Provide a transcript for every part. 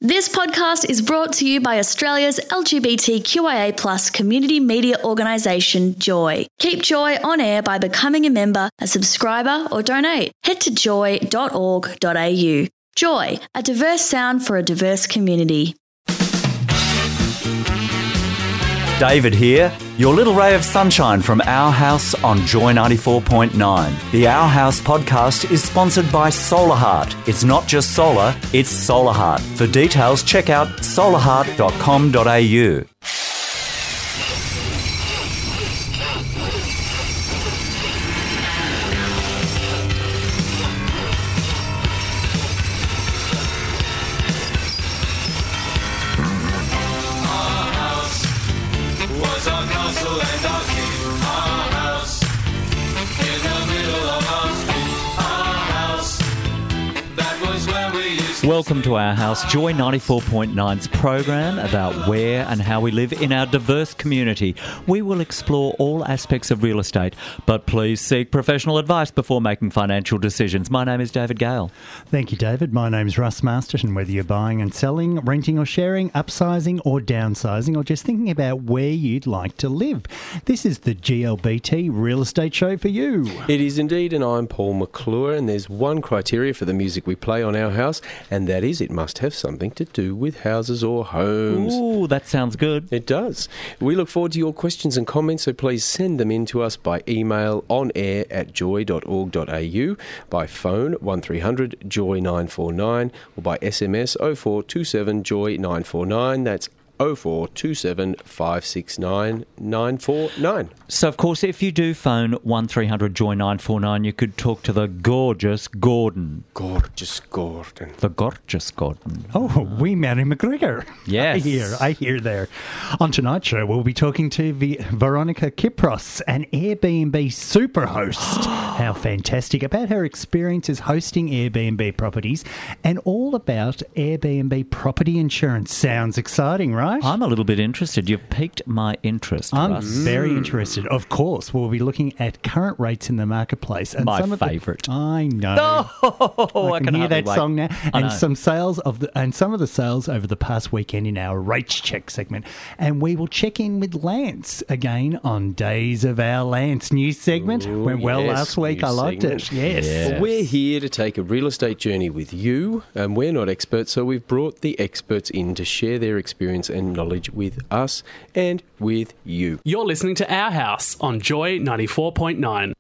This podcast is brought to you by Australia's LGBTQIA+ community media organisation, Joy. Keep Joy on air by becoming a member, a subscriber or donate. Head to joy.org.au. Joy, a diverse sound for a diverse community. David here, your little ray of sunshine from Our House on Joy 94.9. The Our House podcast is sponsored by Solar Heart. It's not just solar, it's Solar Heart. For details, check out solarheart.com.au. Welcome to Our House, Joy 94.9's program about where and how we live in our diverse community. We will explore all aspects of real estate, but please seek professional advice before making financial decisions. My name is David Gale. Thank you, David. My name's Russ Masterton. Whether you're buying and selling, renting or sharing, upsizing or downsizing, or just thinking about where you'd like to live, this is the GLBT Real Estate Show for you. It is indeed, and I'm Paul McClure, and there's one criteria for the music we play on Our House, and that is it must have something to do with houses or homes. Ooh, that sounds good. It does. We look forward to your questions and comments, so please send them in to us by email on air at joy.org.au, by phone 1300 Joy 949, or by SMS 0427 Joy 949. That's 0427 569 949. So, of course, if you do phone 1300 Joy 949, you could talk to the gorgeous Gordon. Gorgeous Gordon. The gorgeous Gordon. Oh, we Mary McGregor. Yes. I hear there. On tonight's show, we'll be talking to Veronica Kipros, an Airbnb superhost. How fantastic. About her experiences hosting Airbnb properties and all about Airbnb property insurance. Sounds exciting, right? I'm a little bit interested. You've piqued my interest, I'm Russ. very interested. Of course, we'll be looking at current rates in the marketplace. And My some favourite. I know. Oh, I can hear hardly that wait. song now. I And know. some of the sales over the past weekend in our rates check segment. And we will check in with Lance again on Days of Our Lance. New segment. Ooh, Went well yes, last week. new I liked segment. it. Yes. Yeah. Well, we're here to take a real estate journey with you, and we're not experts, so we've brought the experts in to share their experience and knowledge with us and with you. You're listening to Our House on Joy 94.9.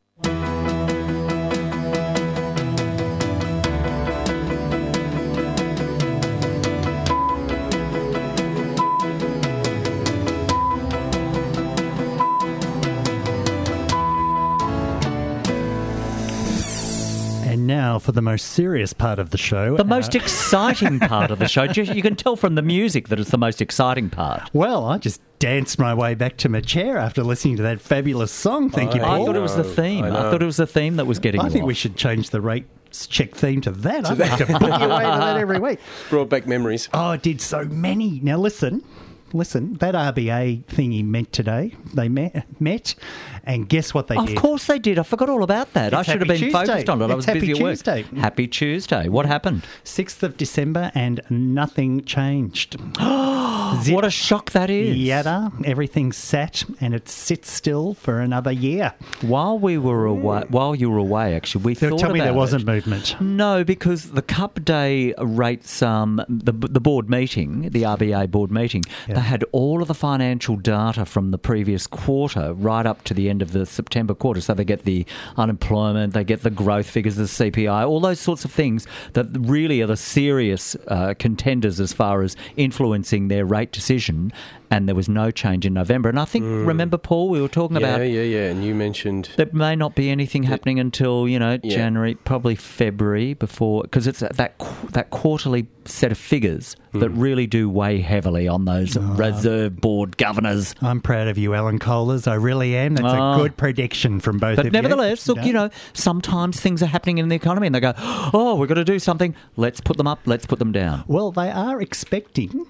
And now for the most serious part of the show. The most exciting part of the show. You can tell from the music that it's the most exciting part. Well, I just danced my way back to my chair after listening to that fabulous song. Thank you, I Paul. thought it was the theme. I I know. thought it was the theme that was getting I you think we off. should change the rates check theme to that. I'd like to book you away to that every week. Brought back memories. Oh, it did so many. Now listen, that RBA thing he met today, they met, and guess what they Of did? course they did. I forgot all about that. It's I should have Happy been Tuesday. focused on it. I It's was Happy busy at work. Tuesday. Happy Tuesday. What happened? 6th of December and nothing changed. What a shock that is. Yada, everything sat and it sits still for another year. While you were away, actually, we thought Tell me about there wasn't it. movement. No, because the Cup Day rates, the board meeting, the RBA board meeting, Yeah. they had all of the financial data from the previous quarter right up to the end of the September quarter. So they get the unemployment, they get the growth figures, the CPI, all those sorts of things that really are the serious contenders as far as influencing their rate decision. And there was no change in November. And I think, remember, Paul, we were talking about Yeah. And you mentioned there may not be anything happening until, January, probably February before, because it's that quarterly set of figures that really do weigh heavily on those reserve board governors. I'm proud of you, Alan Colas. I really am. That's a good prediction from both of But you. nevertheless, look, sometimes things are happening in the economy and they go, oh, we've got to do something. Let's put them up, let's put them down. Well, they are expecting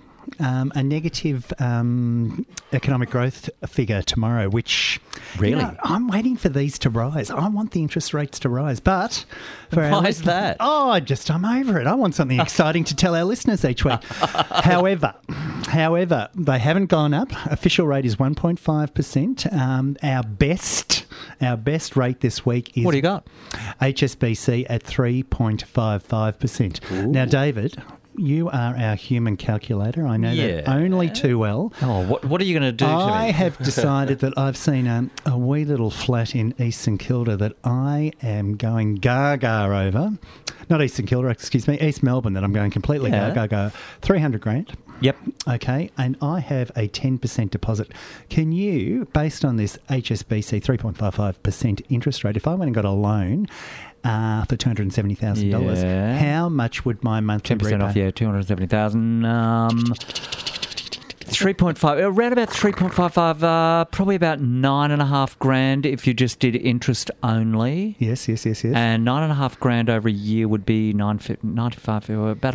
a negative economic growth figure tomorrow, which Really? I'm waiting for these to rise. I want the interest rates to rise, but Why is that? I'm over it. I want something exciting to tell our listeners each week. However, they haven't gone up. Official rate is 1.5%. Our best rate this week is What do you got? HSBC at 3.55%. Now, David, you are our human calculator. I know that only too well. Oh, what are you going to do to I me? have decided that I've seen a wee little flat in East St Kilda that I am going gaga over. Not East St Kilda, excuse me, East Melbourne that I'm going completely gaga. 300 grand. Yep. Okay, and I have a 10% deposit. Can you, based on this HSBC 3.55% interest rate, if I went and got a loan for $270,000, how much would my monthly 10% repay? off, 270,000. 3.5, around about 3.55, probably about 9.5 grand if you just did interest only. Yes. And 9.5 grand over a year would be 95, about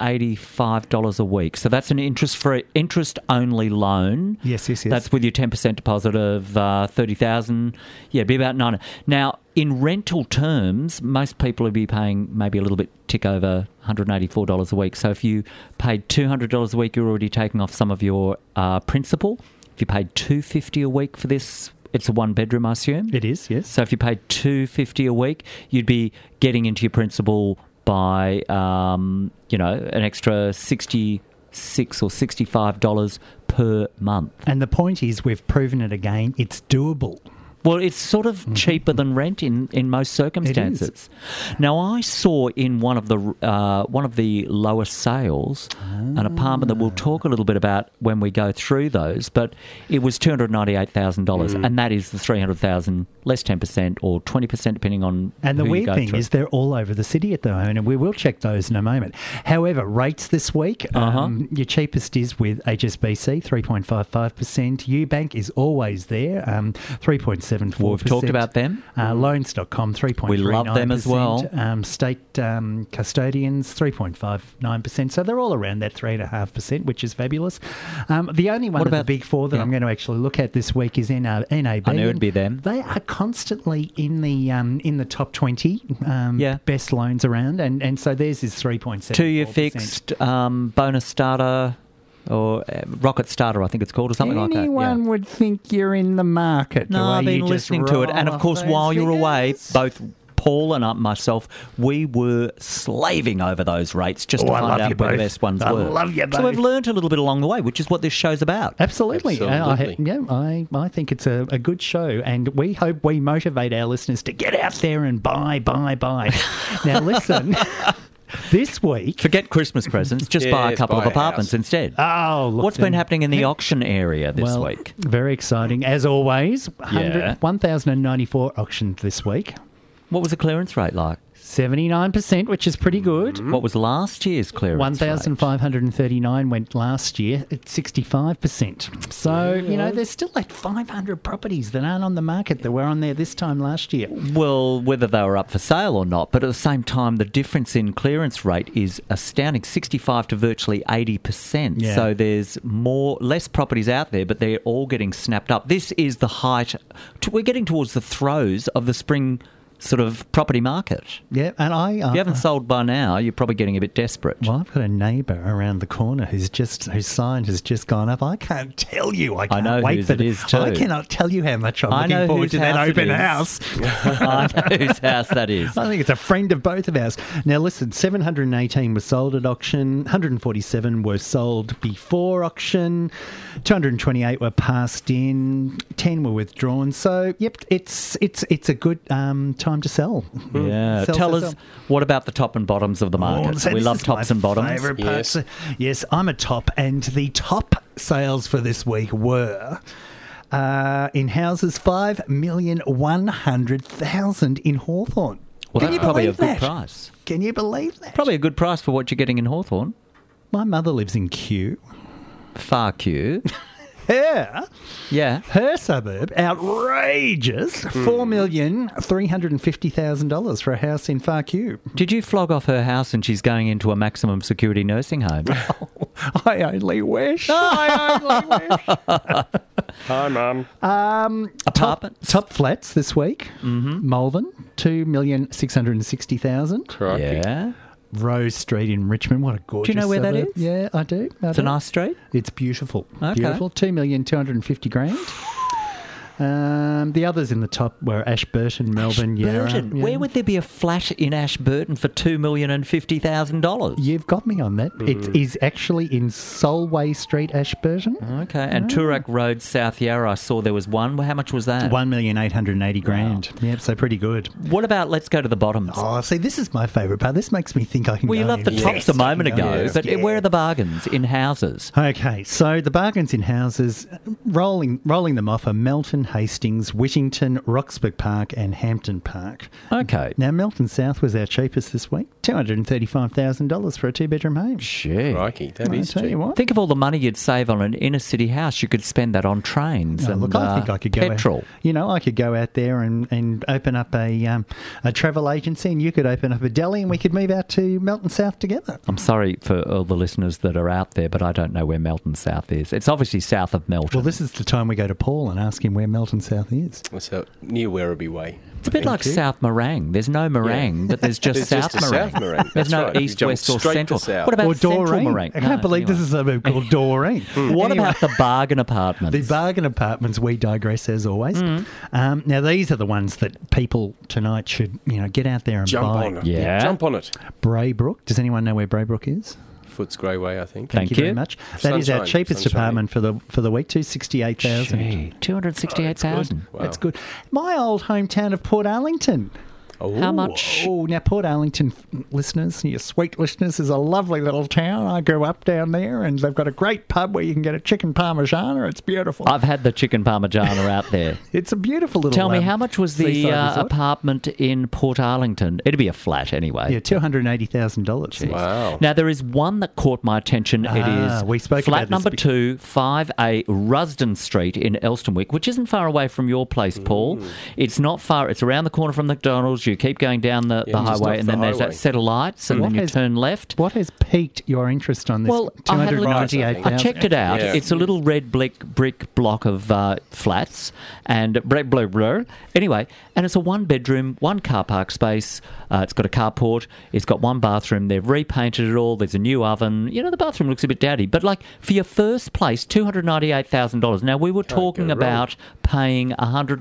$185 a week. So that's an interest-only loan. Yes. That's with your 10% deposit of $30,000. Yeah, it'd be about 9. Now, in rental terms, most people would be paying maybe a little bit tick over $184 a week. So if you paid $200 a week, you're already taking off some of your principal. If you paid $250 a week for this, it's a one-bedroom, I assume? It is, yes. So if you paid $250 a week, you'd be getting into your principal by, an extra $66 or $65 per month. And the point is, we've proven it again, it's doable. Well, it's sort of cheaper than rent in most circumstances. Now, I saw in one of the lowest sales an apartment that we'll talk a little bit about when we go through those, but it was $298,000, and that is the $300,000 less 10% or 20% depending on. And the who you weird go thing through. is, they're all over the city at the moment, and we will check those in a moment. However, rates this week, your cheapest is with HSBC, 3.55%. Eubank is always there, 3.74%. We've talked about them. Loans.com, 3.39%. We love them as well. State custodians, 3.59%. So they're all around that 3.5%, which is fabulous. The only one of the big four that I'm going to actually look at this week is NAB. I knew it'd be them. They are constantly in the top 20 best loans around, and so theirs is 3.7%. 2-year fixed, bonus starter, or Rocket Starter, I think it's called, or something like that. Anyone would think you're in the market. No, I've been listening to it. And, of course, while you're away, both Paul and myself, we were slaving over those rates just to find out where the best ones were. I love you both. So we've learnt a little bit along the way, which is what this show's about. Absolutely. I think it's a good show, and we hope we motivate our listeners to get out there and buy. Now, listen... This week... Forget Christmas presents, just buy a couple of apartments instead. Oh, look. What's been happening in the auction area this week? Very exciting. As always, 1,094 auctioned this week. What was the clearance rate like? 79%, which is pretty good. What was last year's clearance 1,539 went last year at 65%. So, there's still like 500 properties that aren't on the market that were on there this time last year. Well, whether they were up for sale or not, but at the same time, the difference in clearance rate is astounding, 65 to virtually 80%. Yeah. So there's less properties out there, but they're all getting snapped up. This is the height. We're getting towards the throes of the spring sort of property market. Yeah, and if you haven't sold by now, you're probably getting a bit desperate. Well, I've got a neighbour around the corner whose sign has just gone up. I can't tell you. I can't wait for it is too. I cannot tell you how much I'm looking forward to that open house. I know whose house that is. I think it's a friend of both of ours. Now, listen, 718 were sold at auction, 147 were sold before auction, 228 were passed in, 10 were withdrawn. So, yep, it's a good time to sell. Yeah. Tell us, what about the top and bottoms of the market? We love tops and bottoms. Yes, I'm a top, and the top sales for this week were... in houses, 5,100,000 in Hawthorn. Well, that's probably a good price. Can you believe that? Probably a good price for what you're getting in Hawthorn. My mother lives in Kew. Far Kew. Yeah. Her suburb, outrageous, $4,350,000 for a house in Far Kew. Did you flog off her house and she's going into a maximum security nursing home? I only wish. Hi, Mum. Apartments. Top flats this week. Mm-hmm. Malvern, 2,660,000. Crikey. Yeah. Rose Street in Richmond. What a gorgeous Do you know where that suburb. is? Yeah, I do. It's a nice street. It's beautiful. Okay. Beautiful. 2,250,000. The others in the top were Ashburton, Melbourne, Yarra. Ashburton. Yeah. Where would there be a flat in Ashburton for $2,050,000? You've got me on that. It is actually in Solway Street, Ashburton. Okay, and Toorak Road, South Yarra, I saw there was one. How much was that? 1,880,000. Yep, so pretty good. What about, let's go to the bottoms. Oh, see, this is my favourite part. This makes me think I can Well, go you loved the in. tops a moment I can go ago, in. but where are the bargains in houses? Okay, so the bargains in houses, rolling them off are Melton, Hastings, Whittington, Roxburgh Park and Hampton Park. Okay. Now, Melton South was our cheapest this week, $235,000 for a two-bedroom home. Gee. Crikey, that I is tell cheap. you what. Think of all the money you'd save on an inner-city house. You could spend that on trains Oh, and look, I think I could go petrol. I could go out there and open up a travel agency, and you could open up a deli, and we could move out to Melton South together. I'm sorry for all the listeners that are out there, but I don't know where Melton South is. It's obviously south of Melton. Well, this is the time we go to Paul and ask him where Melton South is. So near Werribee Way. It's a bit like South Morang. There's no Morang, but there's just There's South just a Morang. South Morang. There's That's no right. You east, jump west, or straight to central. south. What about Or Central Doreen. Morang? I can't No, believe anyway. this is a suburb called Doreen. What about the bargain apartments? The bargain apartments, we digress as always. Now, these are the ones that people tonight should, get out there and Jump buy. on it. Yeah. Jump on it. Braybrook. Does anyone know where Braybrook is? Footscray Way, I think. Thank you you. very much. That is our Sunshine. cheapest Sunshine. apartment for the week, 268,000. Gee, 268,000. Wow. That's good. My old hometown of Port Arlington. How much? Oh, now Port Arlington listeners, your sweet listeners, is a lovely little town. I grew up down there, and they've got a great pub where you can get a chicken parmigiana. It's beautiful. I've had the chicken parmigiana out there. It's a beautiful little. Tell me, how much was the seaside resort. apartment in Port Arlington? It'd be a flat anyway. Yeah, $280,000. Wow. Now, there is one that caught my attention. It is we spoke flat about this number 2, 5A Rusden Street in Elstonwick, which isn't far away from your place, Paul. It's not far. It's around the corner from the McDonald's. You keep going down the just highway, off and the then there's highway. that set of lights, and What then you has- turn left. What has piqued your interest on this? Well, I had a look. 298,000. I checked it out. Yeah. It's a little red brick block of flats and blah. Anyway, and it's a one-bedroom, one car park space. It's got a carport. It's got one bathroom. They've repainted it all. There's a new oven. The bathroom looks a bit dowdy. But, for your first place, $298,000. Now, we were talking go wrong. about paying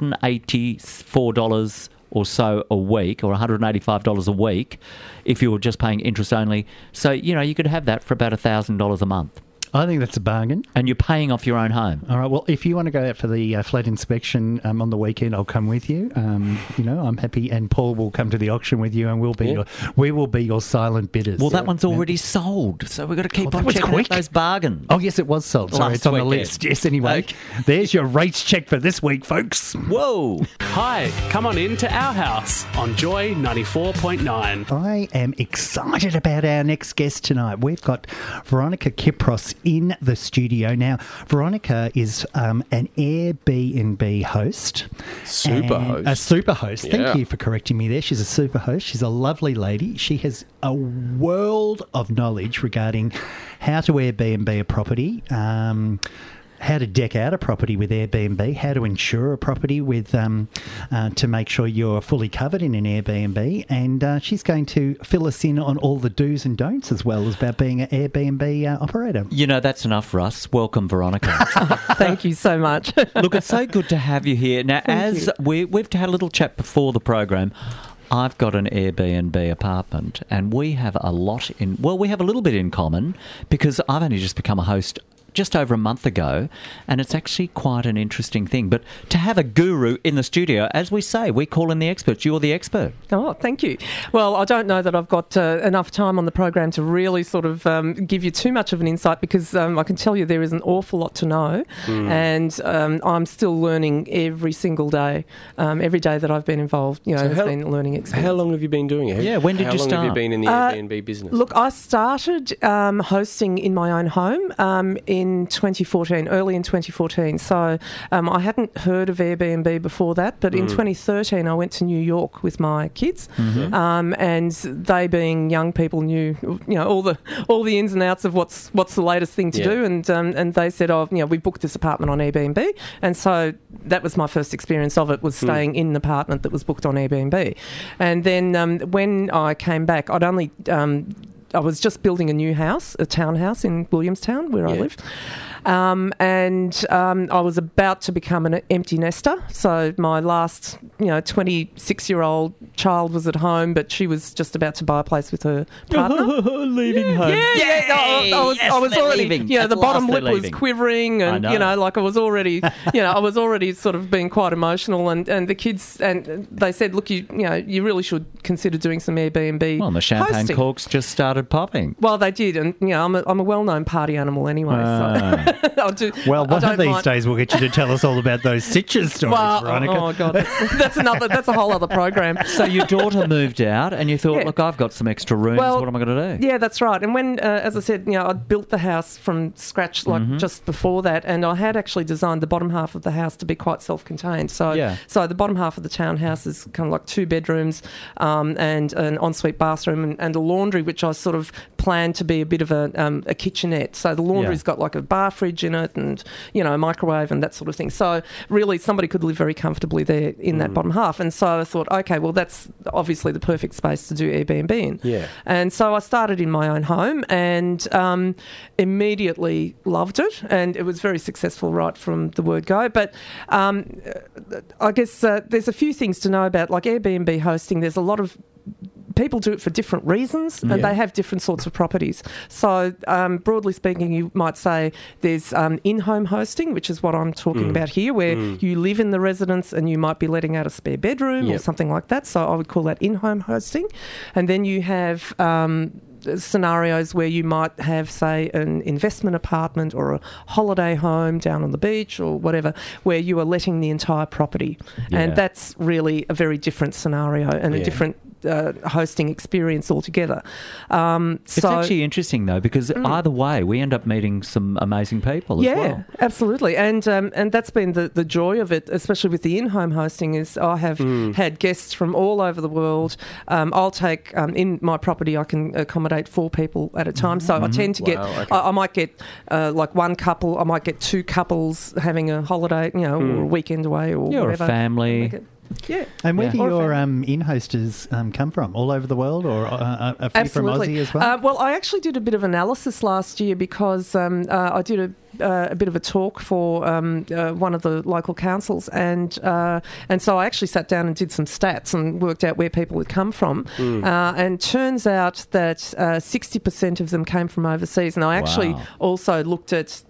$184 or so a week, or $185 a week if you were just paying interest only. So, you could have that for about $1,000 a month. I think that's a bargain. And you're paying off your own home. All right. Well, if you want to go out for the flat inspection on the weekend, I'll come with you. I'm happy, and Paul will come to the auction with you, and we will be your silent bidders. Well, that one's already sold, so we've got to keep that on was checking quick. out those bargains. Oh, yes, it was sold. Sorry, Last it's on the weekend. list. Yes, anyway. Okay. There's your rates check for this week, folks. Whoa! Hi, come on in to our house on Joy 94.9. I am excited about our next guest tonight. We've got Veronica Kipros in the studio. Now, Veronica is an Airbnb host. Super and host. A super host. Yeah. Thank you for correcting me there. She's a super host. She's a lovely lady. She has a world of knowledge regarding how to Airbnb a property, how to deck out a property with Airbnb, how to insure a property with to make sure you're fully covered in an Airbnb, and she's going to fill us in on all the do's and don'ts as well as about being an Airbnb operator. That's enough, Russ. Welcome, Veronica. Thank you so much. Look, it's so good to have you here. Now, as we've had a little chat before the program, I've got an Airbnb apartment, and we have a lot we have a little bit in common, because I've only just become a host just over a month ago, and it's actually quite an interesting thing. But to have a guru in the studio, as we say, we call in the experts. You're the expert. Oh, thank you. Well, I don't know that I've got enough time on the program to really sort of give you too much of an insight, because I can tell you there is an awful lot to know, and I'm still learning every single day. Every day that I've been involved, has been a learning experience. How long have you been doing it? Yeah, when did how you long have you start? been in the Airbnb business? Look, I started hosting in my own home in 2014, early in 2014. So I hadn't heard of Airbnb before that, but in 2013 I went to New York with my kids, and they, being young people, knew all the ins and outs of what's the latest thing to do, and they said, we booked this apartment on Airbnb, and so that was my first experience of it, was staying in an apartment that was booked on Airbnb. And then when I came back, I was just building a new house, a townhouse in Williamstown, where I live. And I was about to become an empty nester. So my last, 26-year-old child was at home, but she was just about to buy a place with her partner. Leaving home. I was already, leaving. The bottom lip was leaving. quivering, and I was already, I was already sort of being quite emotional. And the kids, and they said, look, you really should consider doing some Airbnb. Well, the champagne hosting. corks just started popping. Well, they did, and I'm a well-known party animal anyway. So I'll do. Well, one of these mind. days we'll get you to tell us all about those Sitges stories, Veronica. Oh God, that's a whole other program. So your daughter moved out, and you thought, look, I've got some extra rooms. Well, what am I going to do? Yeah, that's right. And when, as I said, I'd built the house from scratch, just before that, and I had actually designed the bottom half of the house to be quite self-contained. So the bottom half of the townhouse is kind of like 2 bedrooms and an ensuite bathroom and a laundry, which I sort of planned to be a bit of a kitchenette. So the laundry's got like a bar fridge in it, and a microwave and that sort of thing. So really, somebody could live very comfortably there in that bottom half. And so I thought, okay, well, that's obviously the perfect space to do Airbnb in. Yeah. And so I started in my own home and immediately loved it, and it was very successful right from the word go. But I guess there's a few things to know about, like Airbnb hosting. There's a lot of people do it for different reasons, and they have different sorts of properties. So broadly speaking, you might say there's in-home hosting, which is what I'm talking about here, where you live in the residence and you might be letting out a spare bedroom or something like that. So I would call that in-home hosting. And then you have scenarios where you might have, say, an investment apartment or a holiday home down on the beach or whatever, where you are letting the entire property. And that's really a very different scenario and a different hosting experience altogether. It's actually interesting, though, because either way, we end up meeting some amazing people as well. Yeah, absolutely. And that's been the joy of it, especially with the in-home hosting, is I have had guests from all over the world. I'll take, in my property, I can accommodate 4 people at a time. So I tend to get, I might get like one couple, I might get 2 couples having a holiday, or a weekend away or whatever. Or a family. Yeah. And where do your in-hosters come from? All over the world, or a few from Aussie as well? Well, I actually did a bit of analysis last year because I did a bit of a talk for one of the local councils, and so I actually sat down and did some stats and worked out where people had come from. And turns out that 60% of them came from overseas. And I actually also looked at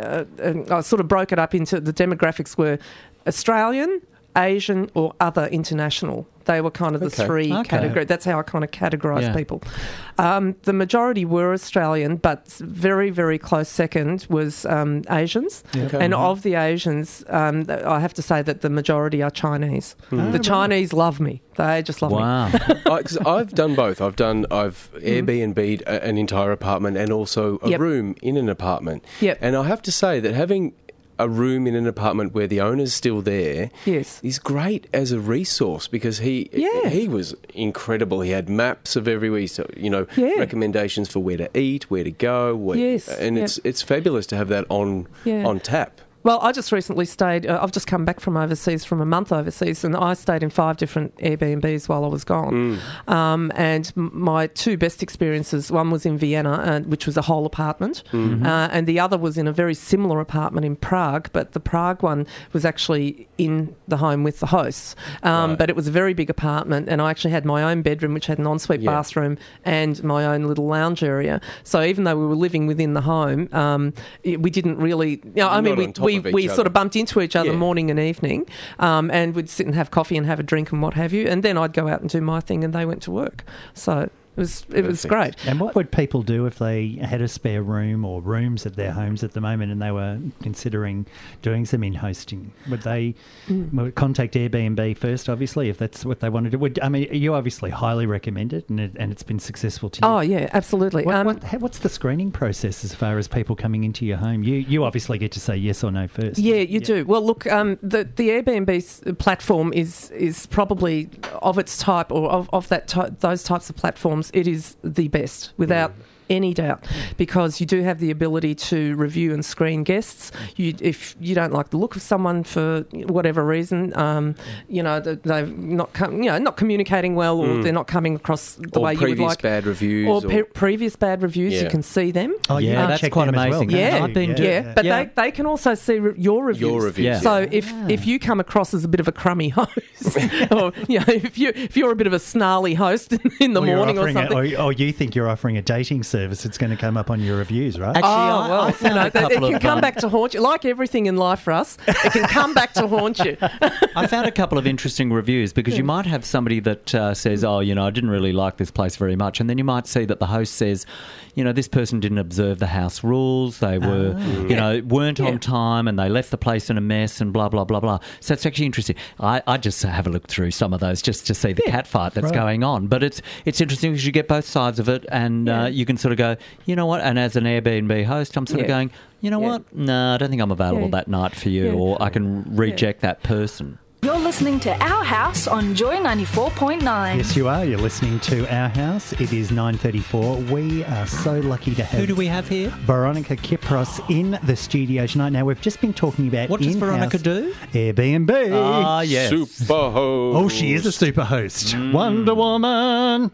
I sort of broke it up into the demographics were Australian, Asian or other international. They were kind of the 3 categories. That's how I kind of categorise people. The majority were Australian, but very, very close second was Asians. And of the Asians, I have to say that the majority are Chinese. The Chinese love me. They just love me. Because I've done both. I've Airbnb'd an entire apartment and also a room in an apartment. And I have to say that having a room in an apartment where the owner's still there is great as a resource, because he was incredible. He had maps of everywhere, recommendations for where to eat, where to go. It's fabulous to have that on tap. Well, I just recently stayed, I've just come back from overseas, from a month overseas, and I stayed in 5 different Airbnbs while I was gone. And my 2 best experiences, one was in Vienna, which was a whole apartment, and the other was in a very similar apartment in Prague, but the Prague one was actually in the home with the hosts. But it was a very big apartment, and I actually had my own bedroom, which had an ensuite bathroom and my own little lounge area. So even though we were living within the home, we didn't really, we sort of bumped into each other morning and evening, and we'd sit and have coffee and have a drink and what have you, and then I'd go out and do my thing and they went to work. So It was great. And what would people do if they had a spare room or rooms at their homes at the moment and they were considering doing some in-hosting? Would they contact Airbnb first, obviously, if that's what they want to do? You obviously highly recommend it, and it's been successful to you. Oh, yeah, absolutely. What's the screening process as far as people coming into your home? You obviously get to say yes or no first. Yeah, you do. Well, look, the Airbnb platform is probably of its type, or of those types of platforms, it is the best, without any doubt, because you do have the ability to review and screen guests. If you don't like the look of someone for whatever reason, they're not communicating well, or they're not coming across the way you would like. Bad reviews, or previous bad reviews, you can see them. Oh, yeah, that's quite amazing. Well, I've been doing. But they can also see your reviews. Your reviews. Yeah. So if you come across as a bit of a crummy host, or if you're a bit of a snarly host in the morning or something, or you think you're offering a dating service, it's going to come up on your reviews, right? Actually, I found a couple it can come back to haunt you. Like everything in life for us, it can come back to haunt you. I found a couple of interesting reviews, because you might have somebody that says, I didn't really like this place very much, and then you might see that the host says, this person didn't observe the house rules, they were, weren't on time, and they left the place in a mess, and blah, blah, blah, blah. So it's actually interesting. I just have a look through some of those just to see the cat fight that's going on. But it's interesting because you get both sides of it, and you can sort of go, you know what, and as an Airbnb host, I'm sort of going, you know what, no, I don't think I'm available that night for you, or I can reject that person. You're listening to Our House on Joy 94.9. Yes, you are. You're listening to Our House. It is 9:34. We are so lucky to have... Who do we have here? Veronica Kipros in the studio tonight. Now, we've just been talking about What does Veronica do? Airbnb. Ah, yes. Super host. Oh, she is a super host. Wonder Woman.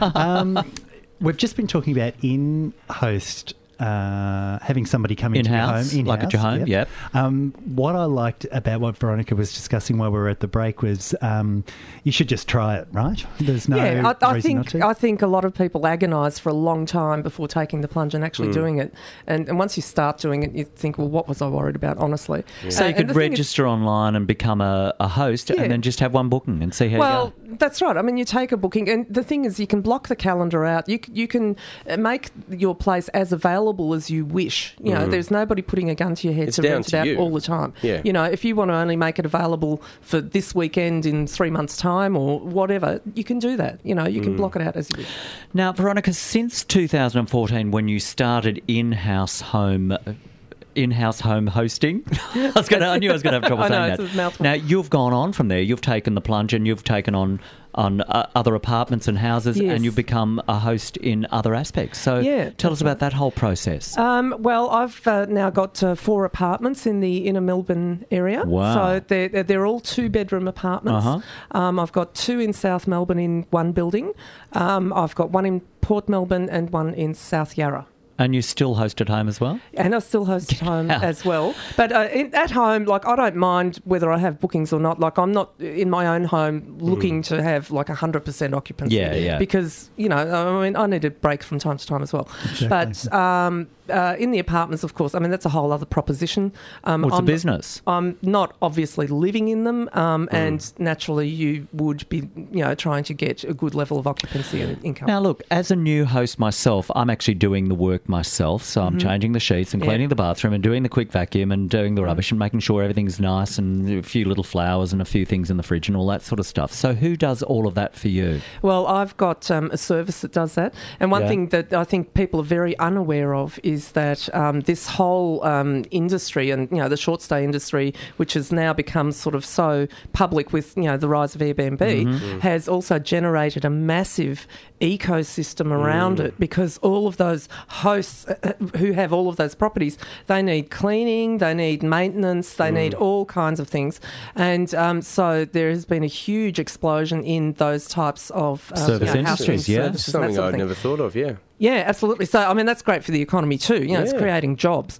We've just been talking about in-host, having somebody come into your home. In-house, like at your home, yep. What I liked about what Veronica was discussing while we were at the break was you should just try it, right? There's no reason not to. I think a lot of people agonise for a long time before taking the plunge and actually doing it. And once you start doing it, you think, well, what was I worried about, honestly? Yeah. So you could register online and become a host and then just have one booking and see how you go. Well, that's right. I mean, you take a booking, and the thing is, you can block the calendar out. You can make your place as available as you wish. There's nobody putting a gun to your head to rent it out all the time. Yeah. If you want to only make it available for this weekend in 3 months' time or whatever, you can do that. You can block it out as you wish. Now, Veronica, since 2014, when you started in-house home hosting. I knew I was going to have trouble saying that. It's a mouthful. Now, you've gone on from there. You've taken the plunge and you've taken on other apartments and houses, and you've become a host in other aspects. So tell us about that whole process. Well, I've now got 4 apartments in the inner Melbourne area. Wow. So they're all 2-bedroom apartments. I've got 2 in South Melbourne in one building. I've got 1 in Port Melbourne and 1 in South Yarra. And you still host at home as well? And I still host at home as well. But at home, I don't mind whether I have bookings or not. I'm not in my own home looking to have 100% occupancy. Yeah. Because, I need a break from time to time as well. Exactly. But in the apartments, of course, that's a whole other proposition. What's the business? I'm not obviously living in them, and naturally you would be, trying to get a good level of occupancy and income. Now, look, as a new host myself, I'm actually doing the work myself. So I'm changing the sheets and cleaning the bathroom and doing the quick vacuum and doing the rubbish and making sure everything's nice and a few little flowers and a few things in the fridge and all that sort of stuff. So who does all of that for you? Well, I've got a service that does that. And one thing that I think people are very unaware of is that this whole industry and, the short stay industry, which has now become sort of so public with, the rise of Airbnb, has also generated a massive ecosystem around it, because all of those hosts who have all of those properties, they need cleaning, they need maintenance, they need all kinds of things. And so there has been a huge explosion in those types of service industries, services, Something that sort of I'd thing. never thought of, Yeah, absolutely. So, I mean, that's great for the economy too. You know, it's creating jobs.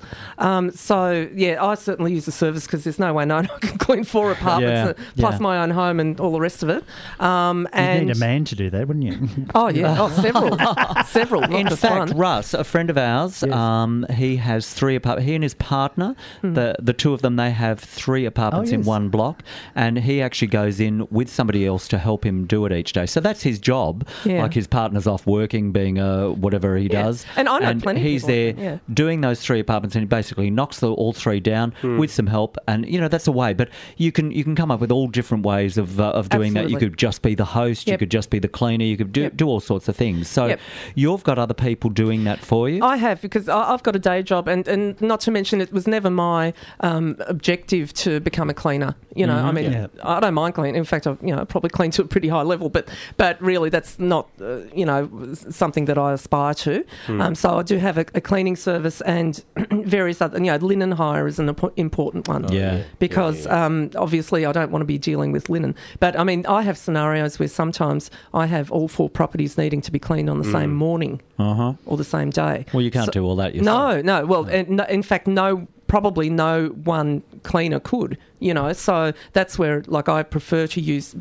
So, yeah, I certainly use the service because there's no way known I can clean 4 apartments plus my own home and all the rest of it. You'd need a man to do that, wouldn't you? Oh, yeah. Oh, several. Not In just fact, one. Russ, a friend of ours, he has 3 apartments. He and his partner, the two of them, they have 3 apartments in one block, and he actually goes in with somebody else to help him do it each day. So that's his job. Yeah. Like his partner's off working, being whatever he does. And I know plenty of he's people there like that, doing those 3 apartments, and he basically knocks all 3 down with some help. And, you know, that's a way. But you can come up with all different ways of doing that. You could just be the host. You could just be the cleaner. You could do all sorts of things. So you've got other people doing that for you? I have, because I've got a day job, and not to mention it was never my objective to become a cleaner. You know, I mean, I don't mind cleaning. In fact, I probably clean to a pretty high level, but really that's not, something that I aspire to. So I do have a cleaning service and various other, linen hire is an important one. Because obviously I don't want to be dealing with linen. But I mean, I have scenarios where sometimes I have all 4 properties needing to be cleaned on the same morning or the same day. Well, you can't do all that yourself. No. Well, in fact, probably no one cleaner could, so that's where, like, I prefer to use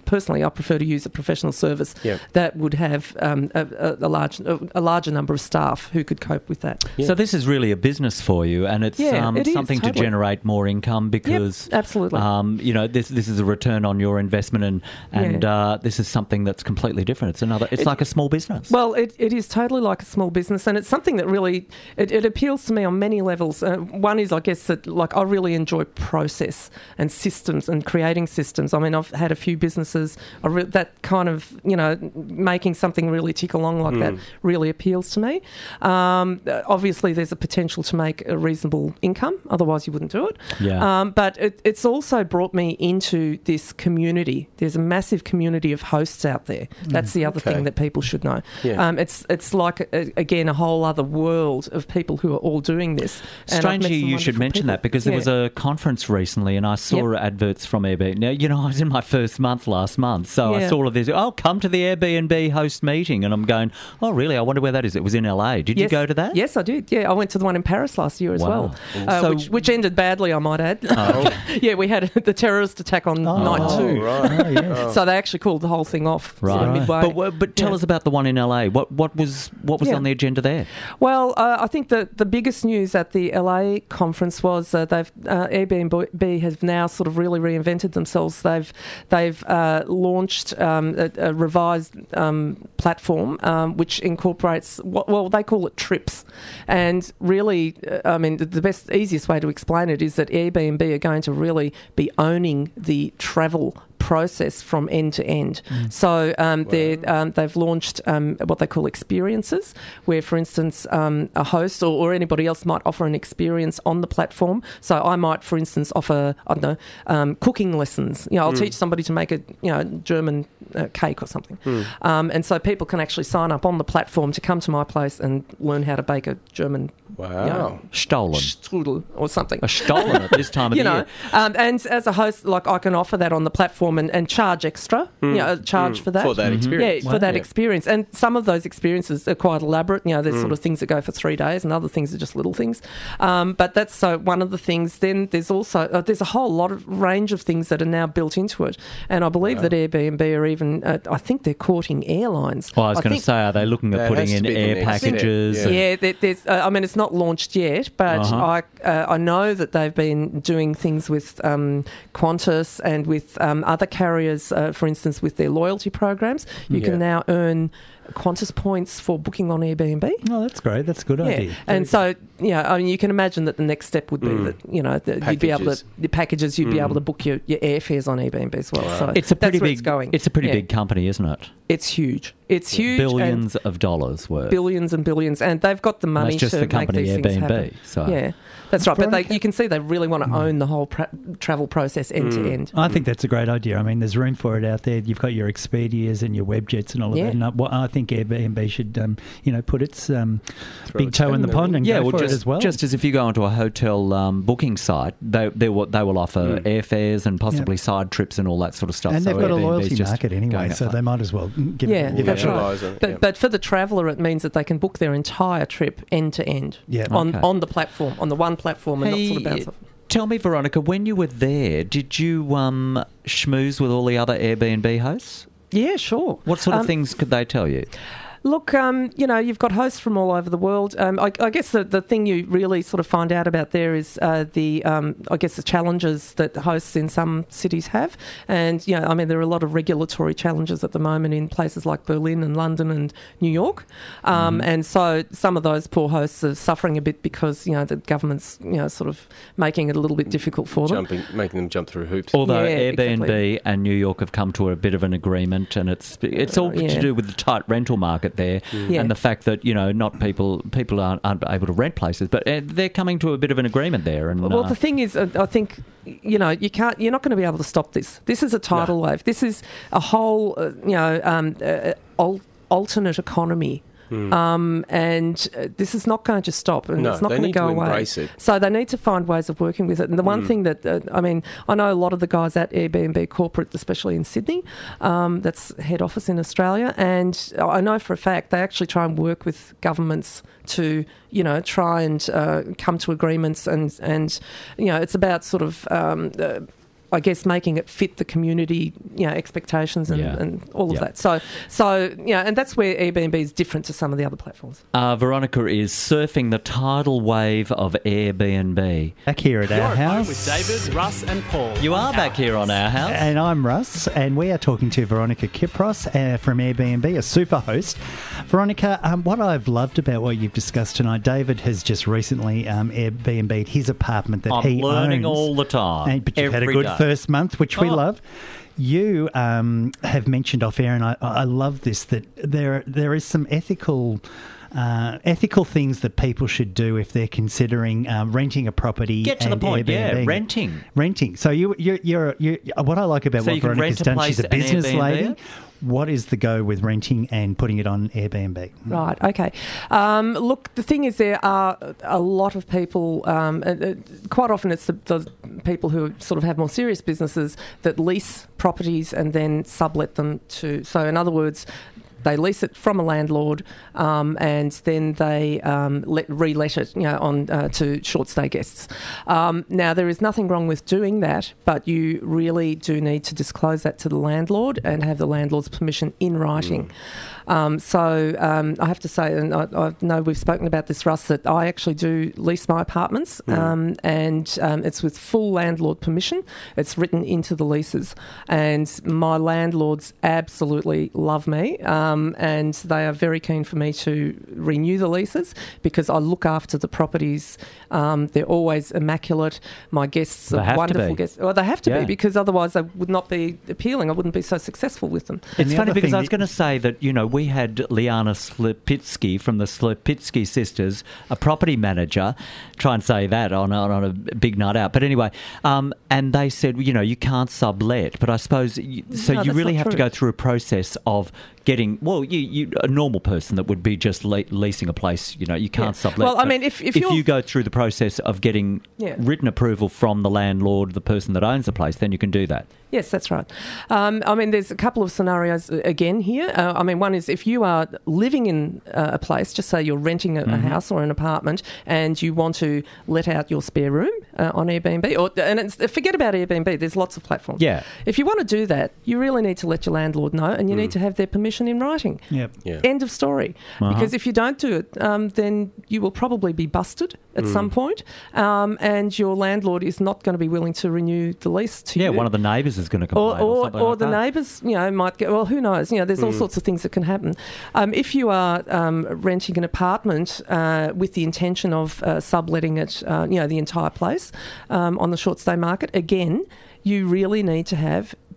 a professional service that would have a larger number of staff who could cope with that. So this is really a business for you, and it's something to generate more income because absolutely. This is a return on your investment, and this is something that's completely different. It's like a small business. Well, it is totally like a small business, and it's something that really it appeals to me on many levels. One is, I guess, that, like, I really enjoy process and systems and creating systems. I mean, I've had a few businesses that kind of, making something really tick along like that really appeals to me. Obviously, there's a potential to make a reasonable income, otherwise you wouldn't do it. But it's also brought me into this community. There's a massive community of hosts out there. That's the other thing that people should know. It's like, again, a whole other world of people who are all doing this. Strangely, you should mention that, because there was a conference recently and I saw adverts from Airbnb. Now, I was in my first month last month, so I saw all of this. Oh, come to the Airbnb host meeting. And I'm going, oh, really? I wonder where that is. It was in LA. Did you go to that? Yes, I did. Yeah, I went to the one in Paris last year as well, which ended badly, I might add. We had the terrorist attack on night 2. Right. So they actually called the whole thing off midway. But tell us about the one in LA. What was on the agenda there? Well, I think the biggest news at the LA conference was Airbnb have now sort of really reinvented themselves. They've launched a revised platform which incorporates what they call it trips, and really, I mean, the easiest way to explain it is that Airbnb are going to really be owning the travel process from end to end. So they've launched what they call experiences, where, for instance, a host or anybody else might offer an experience on the platform. So I might, for instance, offer, I don't know, cooking lessons. I'll teach somebody to make a German cake or something. And so people can actually sign up on the platform to come to my place and learn how to bake a German strudel or something. A Stollen at this time of the year. And as a host, like, I can offer that on the platform and charge extra, charge for that. For that experience. Yeah, for that experience. And some of those experiences are quite elaborate. There's sort of things that go for 3 days, and other things are just little things. But that's one of the things. Then there's also there's a whole lot of range of things that are now built into it. And I believe that Airbnb are even, I think they're courting airlines. Well, I was going to say, are they looking at putting in air packages? There's. I mean, it's not launched yet, but I know that they've been doing things with Qantas and with other carriers, for instance, with their loyalty programs. You can now earn Qantas points for booking on Airbnb. Oh, that's great. That's a good idea. And so, I mean, you can imagine that the next step would be that, you'd be able to, the packages, you'd be able to book your airfares on Airbnb as well. So it's a pretty that's where big, it's going. It's a pretty big company, isn't it? It's huge. It's huge. Billions of dollars worth. Billions and billions. And they've got the money to make these things happen. So. Yeah, that's right. But you can see they really want to own the whole travel process end to end. I think that's a great idea. I mean, there's room for it out there. You've got your Expedias and your Webjets and all of that. And I think think Airbnb should, put its big toe in the pond and go for it as well. Just as if you go onto a hotel booking site, they will offer airfares and possibly side trips and all that sort of stuff. And so they've got a Airbnb's loyalty market anyway, so they might as well give it a that's go. right. But for the traveller, it means that they can book their entire trip end to end on the platform, on the one platform, and not sort of bounce off. Tell me, Veronica, when you were there, did you schmooze with all the other Airbnb hosts? Yeah, sure. What sort of things could they tell you? Look, you've got hosts from all over the world. I guess the thing you really sort of find out about there is the challenges that hosts in some cities have. And, there are a lot of regulatory challenges at the moment in places like Berlin and London and New York. And so some of those poor hosts are suffering a bit because, the government's, sort of making it a little bit difficult for them. Making them jump through hoops. Although Airbnb and New York have come to a bit of an agreement, and it's all to do with the tight rental market there, and the fact that not people aren't able to rent places, but they're coming to a bit of an agreement there. And the thing is, I think you're not going to be able to stop this. This is a tidal wave. This is a whole alternate economy. And this is not going to just stop, and it's not going to go away. Embrace it. So they need to find ways of working with it. And the one thing that I know a lot of the guys at Airbnb corporate, especially in Sydney, that's head office in Australia, and I know for a fact they actually try and work with governments to try and come to agreements, and it's about sort of I guess making it fit the community, expectations and all of that. So and that's where Airbnb is different to some of the other platforms. Veronica is surfing the tidal wave of Airbnb. Back here at our house. With David, Russ and Paul. You are back here on Our House. And I'm Russ, and we are talking to Veronica Kipros from Airbnb, a super host. Veronica, what I've loved about what you've discussed tonight, David has just recently Airbnb'd his apartment that he owns. I'm learning all the time. But you've had a good first month, which we love. You have mentioned off air, and I love this, that there is some ethical things that people should do if they're considering renting a property. Get to the point, renting. So you're what I like about what Veronica's done, she's a business lady. What is the go with renting and putting it on Airbnb? Right, okay. Look, the thing is there are a lot of people, quite often it's the people who sort of have more serious businesses that lease properties and then sublet them to... So in other words, they lease it from a landlord and then they relet it on to short stay guests. Now, there is nothing wrong with doing that, but you really do need to disclose that to the landlord and have the landlord's permission in writing. So I have to say, and I know we've spoken about this, Russ, that I actually do lease my apartments and it's with full landlord permission. It's written into the leases. And my landlords absolutely love me and they are very keen for me to renew the leases because I look after the properties. They're always immaculate. My guests are wonderful guests. Well, they have to be because otherwise they would not be appealing. I wouldn't be so successful with them. It's funny because I was going to say that, we had Liana Slepitsky from the Slepitsky sisters, a property manager, try and say that on a big night out. But anyway, and they said, you can't sublet. But I suppose, you really have to go through a process of getting, you a normal person that would be just leasing a place, you can't sublet. Well, I mean, if you go through the process of getting written approval from the landlord, the person that owns the place, then you can do that. Yes, that's right. I mean, there's a couple of scenarios again here. One is if you are living in a place, just say you're renting a house or an apartment and you want to let out your spare room on Airbnb, forget about Airbnb, there's lots of platforms. Yeah. If you want to do that, you really need to let your landlord know and you need to have their permission in writing. Yep. Yeah. End of story. Because if you don't do it, then you will probably be busted at some point and your landlord is not going to be willing to renew the lease to you. Yeah, one of the neighbours is going to complain or the neighbours, might get. Well, who knows? There's all sorts of things that can happen. If you are renting an apartment with the intention of subletting it, the entire place on the short stay market, again, you really need to have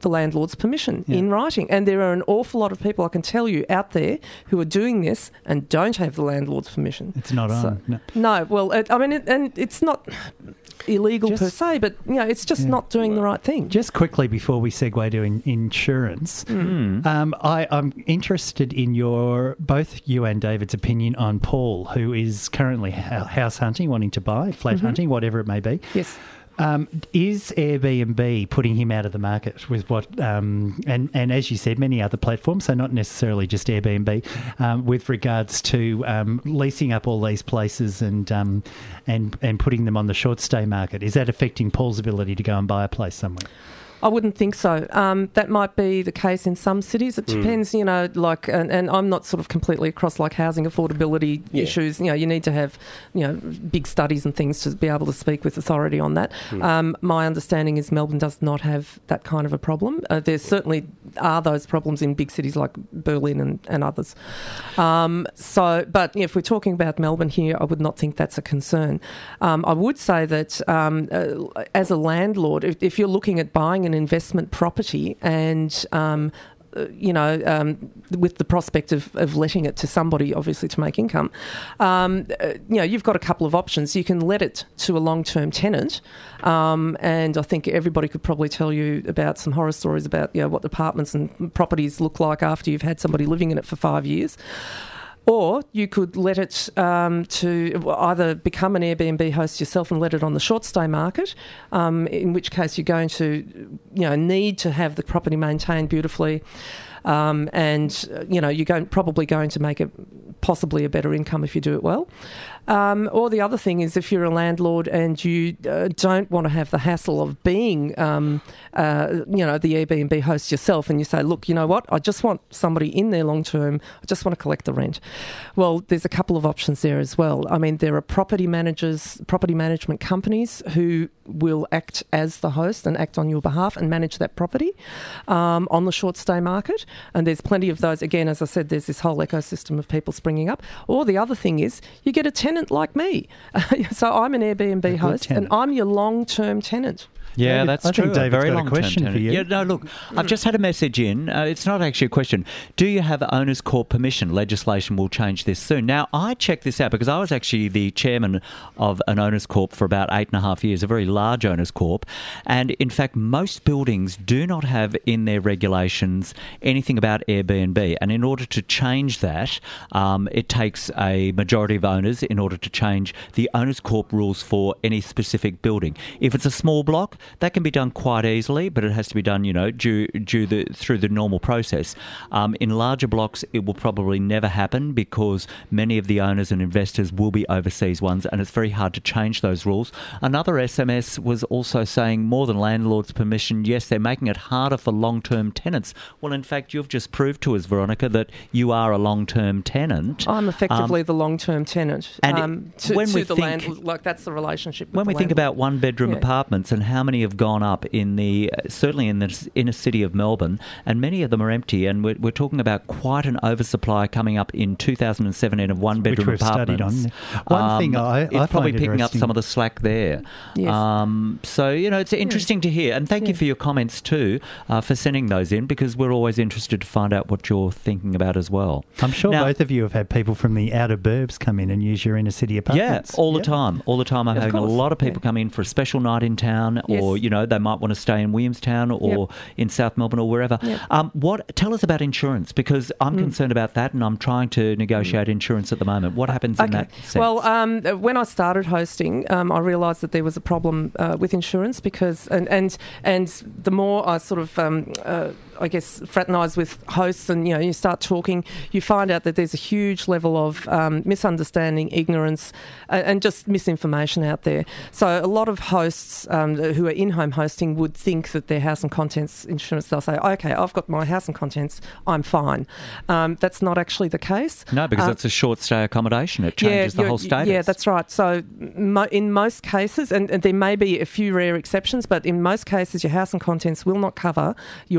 the landlord's permission in writing. And there are an awful lot of people, I can tell you, out there who are doing this and don't have the landlord's permission. It's not on. No, well, and it's not illegal per se, but it's just not doing the right thing. Just quickly before we segue to insurance, I'm interested in both you and David's opinion on Paul, who is currently house hunting, wanting to buy, flat hunting, whatever it may be. Yes. Is Airbnb putting him out of the market with what, and as you said, many other platforms, so not necessarily just Airbnb, with regards to leasing up all these places and putting them on the short stay market? Is that affecting Paul's ability to go and buy a place somewhere? I wouldn't think so. That might be the case in some cities. It depends, and I'm not sort of completely across like housing affordability issues. You need to have, big studies and things to be able to speak with authority on that. My understanding is Melbourne does not have that kind of a problem. There certainly are those problems in big cities like Berlin and others. But if we're talking about Melbourne here, I would not think that's a concern. I would say that as a landlord, if you're looking at buying an investment property and with the prospect of letting it to somebody, obviously to make income, you've got a couple of options. You can let it to a long-term tenant, and I think everybody could probably tell you about some horror stories about what apartments and properties look like after you've had somebody living in it for 5 years. Or you could let it to either become an Airbnb host yourself and let it on the short stay market, in which case you're going to need to have the property maintained beautifully, and you're probably going to make it possibly a better income if you do it well. Or the other thing is if you're a landlord and you don't want to have the hassle of being, the Airbnb host yourself, and you say, look, you know what, I just want somebody in there long term, I just want to collect the rent. Well, there's a couple of options there as well. I mean, there are property management companies who will act as the host and act on your behalf and manage that property on the short stay market. And there's plenty of those. Again, as I said, there's this whole ecosystem of people springing up. Or the other thing is you get a tenant like me. So I'm an Airbnb host and I'm your long-term tenant. Yeah, David, that's I true. think David's Very got a long question for you. Yeah, no, look, I've just had a message in. It's not actually a question. Do you have Owners Corp permission? Legislation will change this soon. Now, I checked this out because I was actually the chairman of an Owners Corp for about 8.5 years, a very large Owners Corp. And in fact, most buildings do not have in their regulations anything about Airbnb. And in order to change that, it takes a majority of owners in order to change the Owners Corp rules for any specific building. If it's a small block, that can be done quite easily, but it has to be done, through the normal process. In larger blocks, it will probably never happen because many of the owners and investors will be overseas ones, and it's very hard to change those rules. Another SMS was also saying more than landlord's permission, yes, they're making it harder for long-term tenants. Well, in fact, you've just proved to us, Veronica, that you are a long-term tenant. I'm effectively the long-term tenant. And to the landlord, like that's the relationship with when we think about one-bedroom apartments and how many have gone up certainly in the inner city of Melbourne, and many of them are empty, and we're talking about quite an oversupply coming up in 2017 of one-bedroom apartments. One thing it's probably picking up some of the slack there. Yes. So, it's interesting to hear, and thank you for your comments too, for sending those in, because we're always interested to find out what you're thinking about as well. I'm sure both of you have had people from the outer burbs come in and use your inner city apartments. Yeah, all the time. All the time I'm having a lot of people come in for a special night in town, or, they might want to stay in Williamstown or in South Melbourne or wherever. Tell us about insurance, because I'm concerned about that, and I'm trying to negotiate insurance at the the moment? What happens in that sense? Well, when I started hosting, I realised that there was a problem with insurance because, and the more I sort of, I guess, fraternise with hosts and, you start talking, you find out that there's a huge level of misunderstanding, ignorance, and just misinformation out there. So a lot of hosts who are in-home hosting would think that their house and contents insurance, they'll say, okay, I've got my house and contents, I'm fine. That's not actually the case. No, because it's a short stay accommodation. It changes the whole status. Yeah, that's right. So in most cases, and there may be a few rare exceptions, but in most cases your house and contents will not cover your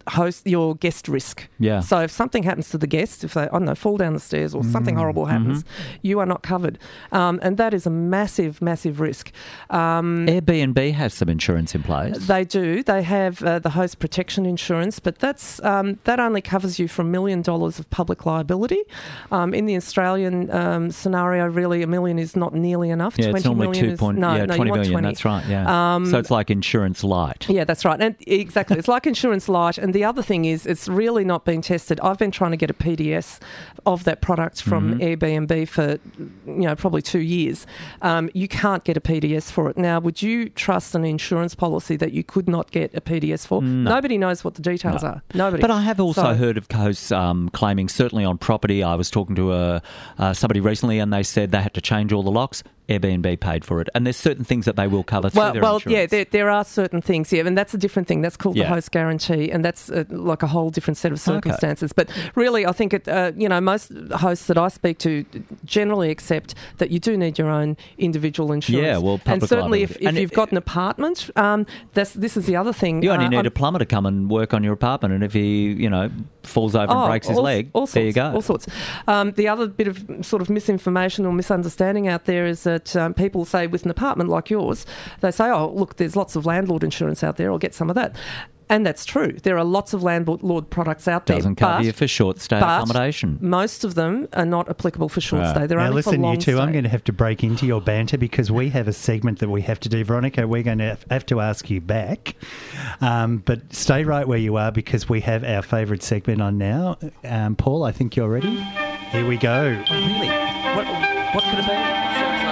your guest risk. Yeah. So if something happens to the guest, if they, I don't know, fall down the stairs or something horrible happens, you are not covered. And that is a massive, massive risk. Airbnb has some insurance in place. They do. They have the host protection insurance, but that only covers you for $1 million of public liability. In the Australian scenario, really, $1 million is not nearly enough. Yeah, it's normally 20 million. 20. That's right. Yeah. So it's like insurance light. Yeah, that's right. And exactly, it's like insurance light. And the other thing is, it's really not been tested. I've been trying to get a PDS of that product from Airbnb for probably 2 years. You can't get a PDS for it now. Would you trust an insurance policy that you could not get a PDS for? No. Nobody knows what the details are. Nobody. But I have also heard of hosts claiming, certainly on property. I was talking to somebody recently, and they said they had to change all the locks. Airbnb paid for it, and there's certain things that they will cover through their insurance. Yeah, there are certain things, and that's a different thing. That's called the host guarantee, and that's like a whole different set of circumstances. Okay. But really, I think most hosts that I speak to generally accept that you do need your own individual insurance. Yeah, well, and certainly if you've got an apartment, this is the other thing. You only need a plumber to come and work on your apartment, and if he, falls over and breaks his leg, there you go. All sorts. The other bit of sort of misinformation or misunderstanding out there is that people say with an apartment like yours, they say, oh, look, there's lots of landlord insurance out there, I'll get some of that. And that's true. There are lots of landlord products out there. Doesn't cover you for short stay accommodation. Most of them are not applicable for short stay. They're only for long listen, you two, stay. I'm going to have to break into your banter because we have a segment that we have to do. Veronica, we're going to have to ask you back. But stay right where you are because we have our favourite segment on now. Paul, I think you're ready. Here we go. Oh, really? What could it be?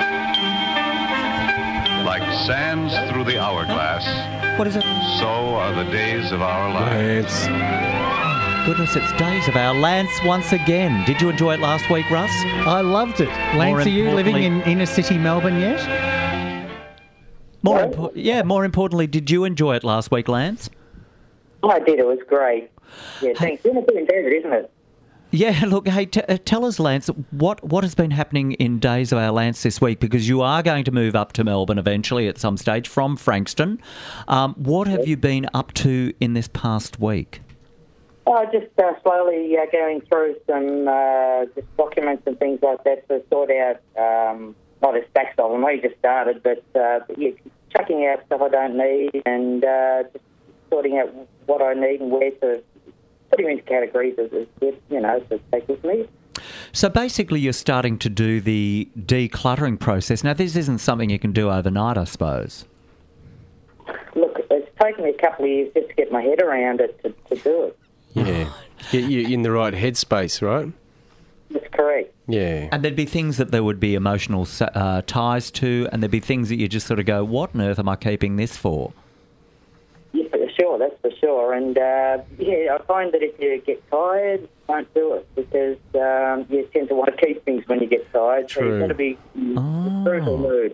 Like sands through the hourglass, What is it? so are the days of our lives. Goodness, it's Days of Our Lance once again. Did you enjoy it last week, Russ? I loved it. Lance, are you living in inner city Melbourne yet? More importantly, did you enjoy it last week, Lance? I did. It was great. Yeah, thanks. It's been better, isn't it? Yeah, look, hey, tell us, Lance, what has been happening in Days of Our Lance this week? Because you are going to move up to Melbourne eventually at some stage from Frankston. What have you been up to in this past week? Just slowly going through some just documents and things like that to sort out, not a stacks of them, we just started, but chucking out stuff I don't need and just sorting out what I need and where to put them into categories as good, to take with me. So basically you're starting to do the decluttering process. Now, this isn't something you can do overnight, I suppose. Look, it's taken me a couple of years just to get my head around it to do it. Yeah. Get you in the right headspace, right? That's correct. Yeah. And there'd be things that there would be emotional ties to, and there'd be things that you just sort of go, what on earth am I keeping this for? Yeah, for sure, that's for sure. And, I find that if you get tired, don't do it because you tend to want to keep things when you get tired. True. So you've got to be in a brutal mood.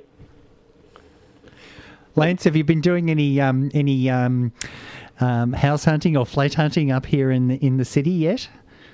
Lance, have you been doing any house hunting or flat hunting up here in the city yet?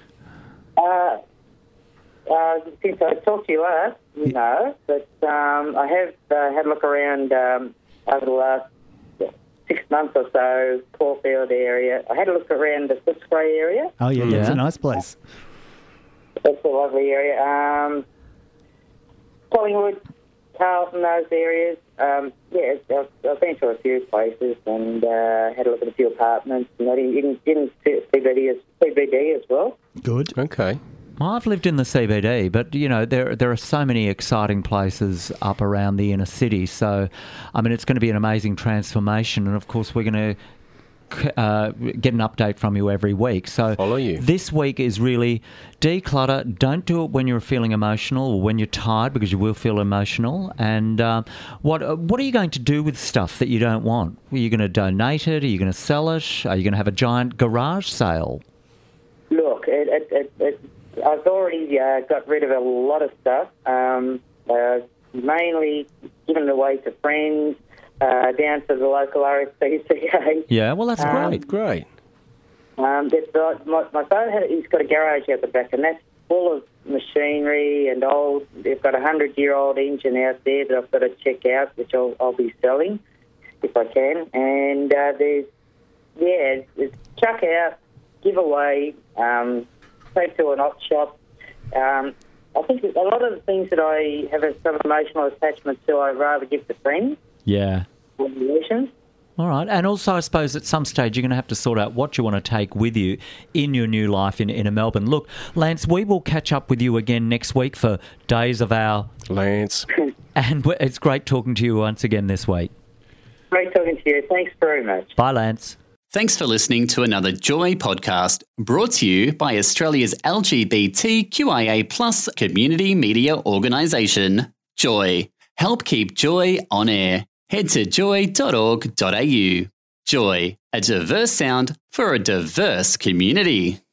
Since I talked to you last, no, but I have had a look around over the last 6 months or so, Caulfield area. I had a look around the Footscray area. Oh, yeah, that's a nice place. That's a lovely area. Collingwood, Carlton, those areas. I've been to a few places and had a look at a few apartments. And in CBD as well. Good. Okay. Well, I've lived in the CBD, but, there are so many exciting places up around the inner city. So, I mean, it's going to be an amazing transformation. And, of course, we're going to get an update from you every week. So follow you. This week is really declutter. Don't do it when you're feeling emotional or when you're tired, because you will feel emotional. And what are you going to do with stuff that you don't want? Are you going to donate it? Are you going to sell it? Are you going to have a giant garage sale? Look, I've already got rid of a lot of stuff, mainly given away to friends, down to the local RSPCA. Yeah, well, that's Great. My father he's got a garage out the back, and that's full of machinery and old. They've got a 100-year-old engine out there that I've got to check out, which I'll be selling if I can. And there's it's chuck out, give away, take to an op shop. I think a lot of the things that I have some emotional attachment to, I'd rather give to friends. Yeah. Or relations. All right. And also, I suppose at some stage you're going to have to sort out what you want to take with you in your new life in Melbourne. Look, Lance, we will catch up with you again next week for Days of Our... Lance. And it's great talking to you once again this week. Great talking to you. Thanks very much. Bye, Lance. Thanks for listening to another Joy podcast brought to you by Australia's LGBTQIA+ community media organisation, Joy. Help keep Joy on air. Head to joy.org.au. Joy, a diverse sound for a diverse community.